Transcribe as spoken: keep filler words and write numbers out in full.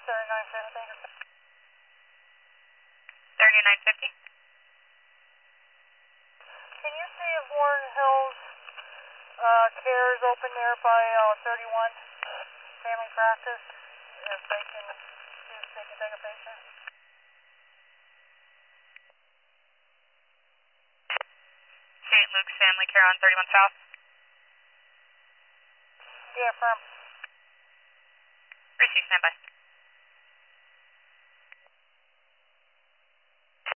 thirty-nine fifty. thirty-nine fifty. Can you see if Warren Hills uh, care is open there by uh, thirty-one family practice? If they can, see if they can take a patient. Saint Luke's Family Care on thirty-one South. Yeah, firm. Receive, standby.